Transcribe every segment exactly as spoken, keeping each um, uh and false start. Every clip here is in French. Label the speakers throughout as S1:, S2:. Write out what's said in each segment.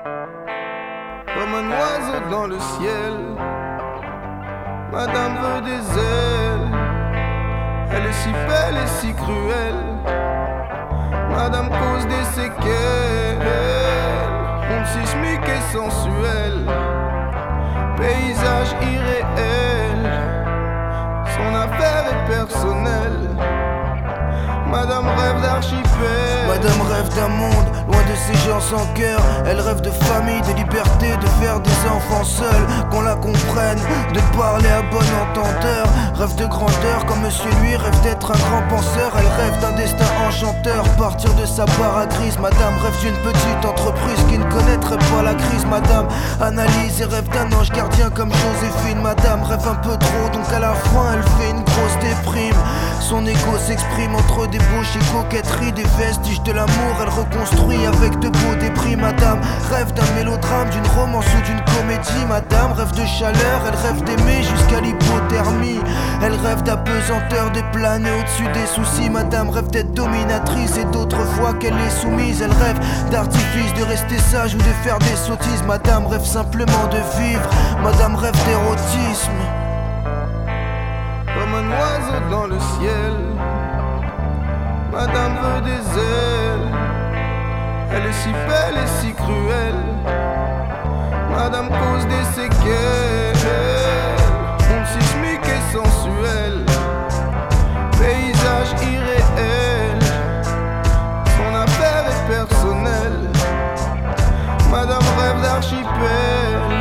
S1: Comme un oiseau dans le ciel, Madame veut des ailes. Elle est si belle et si cruelle, Madame cause des séquelles. Onde sismique et sensuelle, paysage irréel. Son affaire est personnelle, Madame rêve d'archipel.
S2: Madame rêve d'un monde loin de ces gens sans cœur. Elle rêve de famille, de liberté, de faire des enfants seuls, qu'on la comprenne, de parler à bon entendeur. Rêve de grandeur comme monsieur lui, rêve d'être un grand penseur. Elle rêve d'un destin enchanteur, partir de sa barre à grise. Madame rêve d'une petite entreprise qui ne connaîtrait pas la crise. Madame analyse et rêve d'un ange gardien comme Joséphine. Madame rêve un peu trop, donc à la fin elle fait une grosse déprime. Son ego s'exprime entre débauche et coquetterie, des vestiges de l'amour elle reconstruit avec de beaux débris. Madame rêve d'un mélodrame, d'une romance ou d'une comédie. Madame rêve de chaleur, elle rêve d'aimer jusqu'à l'hypothermie. Elle rêve d'apesanteur, de planer au-dessus des soucis. Madame rêve d'être dominatrice et d'autres fois qu'elle est soumise. Elle rêve d'artifice, de rester sage ou de faire des sottises. Madame rêve simplement de vivre, Madame rêve d'érotisme.
S1: Comme un oiseau dans le ciel, Madame veut des ailes. Elle est si belle et si cruelle, Madame cause des séquelles. Onde sismique et sensuelle, paysage irréel. Son affaire est personnelle, Madame rêve d'archipel.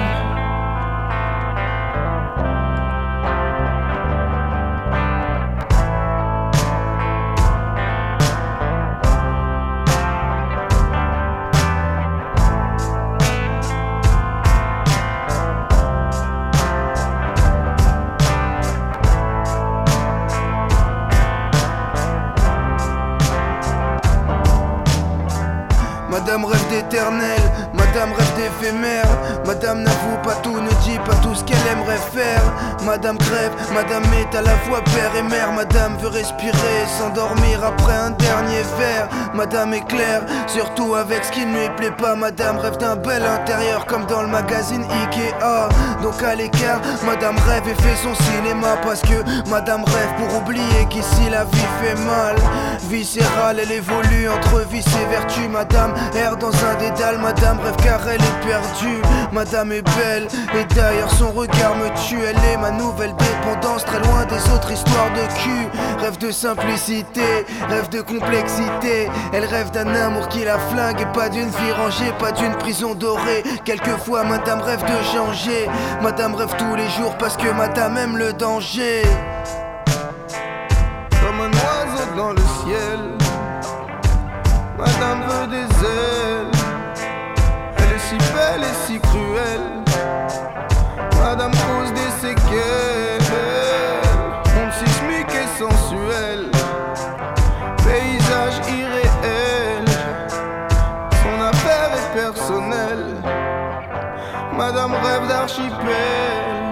S2: Madame rêve d'éternel, Madame rêve d'éphémère. Madame n'avoue pas tout, ne dit pas tout ce qu'elle aimerait faire. Madame crève, Madame est à la fois père et mère. Madame veut respirer, s'endormir après un dernier verre. Madame est claire, surtout avec ce qui ne lui plaît pas. Madame rêve d'un bel intérieur comme dans le magazine Ikea. Donc à l'écart, Madame rêve et fait son cinéma. Parce que Madame rêve pour oublier qu'ici la vie fait mal. Viscérale, elle évolue entre vice et vertu. Madame erre dans un dédale, Madame rêve car elle est perdue. Madame est belle et d'ailleurs son regard me tue. Elle est ma nouvelle dépendance, très loin des autres histoires de cul. Rêve de simplicité, rêve de complexité. Elle rêve d'un amour qui la flingue et pas d'une vie rangée, pas d'une prison dorée. Quelquefois Madame rêve de changer, Madame rêve tous les jours parce que Madame aime le danger.
S1: Comme un oiseau dans le ciel, Madame veut des ailes. Elle est si belle et si cruelle, Madame cause des séquelles. Onde sismique et sensuelle, paysage irréel. Son affaire est personnelle, Madame rêve d'archipel.